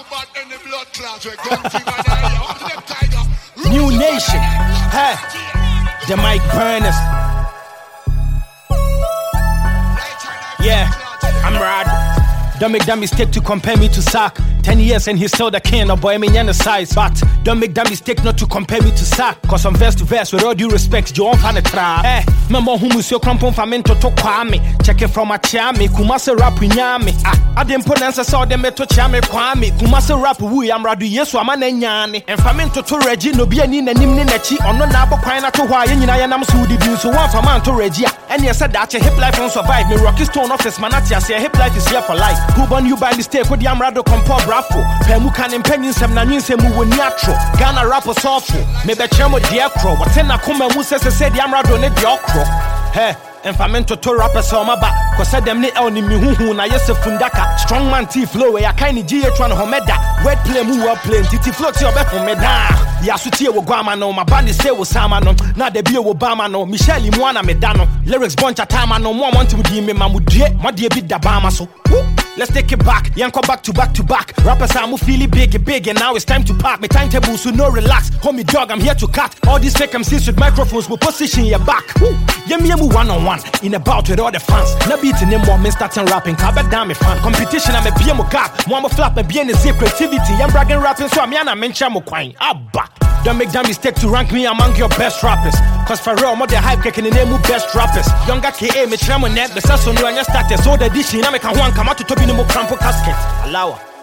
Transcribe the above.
New Nation, hey, the Mike Burners. Yeah, I'm Rod. Don't make that mistake to compare me to Sack. 10 years and he's still the king, no boy, me the size. But don't make that mistake not to compare me to Sack. Cause I'm verse to verse, with all due respect, you won't find a trap. Eh, remember who was your crampon for me to kwame. Check it from a chame, Kumase rap winyame. I didn't put answers all them to chame kwame. Kumase rap we am radu yesu amane nyane. And famine to Reggie, no be any nechi, or no nabo quina to why in Yanam Sudi view. So one for man to Reggie. And yes, said that your hip life won't survive. Me Rocky Stone office, Manatia say hip life is here for life. Who born you by mistake with the Amrado compor brafo? Pemukan and penny some nanise mu natural. Ghana rappers awful. Maybe chemo dear crow. What ten a come and said the Amrado ne diokro. Hey. And famento to rappers on my back. Cause said them ni only me who na yes fundaka. Strong man T flow, ya kind of GH1 homeda. Wet play mu well play. Titi float your back from me da. Yasuti wo guama no. My band is say wo sama no. Na de be wo bama no. Michelle Imwana medano. Lyrics bunch of time no more want to be me mamudie. Ma de bit da bama so. Let's take it back, Yanko back to back to back. Rappers are feeling big and now it's time to park. My timetable so no relax. Homie dog, I'm here to cut. All these fake MCs with microphones will position your back. Yemu one-on-one, in a bout with all the fans. No beating them more, men starting rapping, Kabak damn me fan. Competition, I'm a PM gap. One flap, and being a creativity. I'm bragging rapping, so I'm yana mention mo quine. Abba. Don't make that mistake to rank me among your best rappers. Cause for real, more the hype kicking the name of best rappers. Younger KA, me tramo net, the sasso no and your status. So the dish, I'm a one come out to top in the more crampo casket. Allow.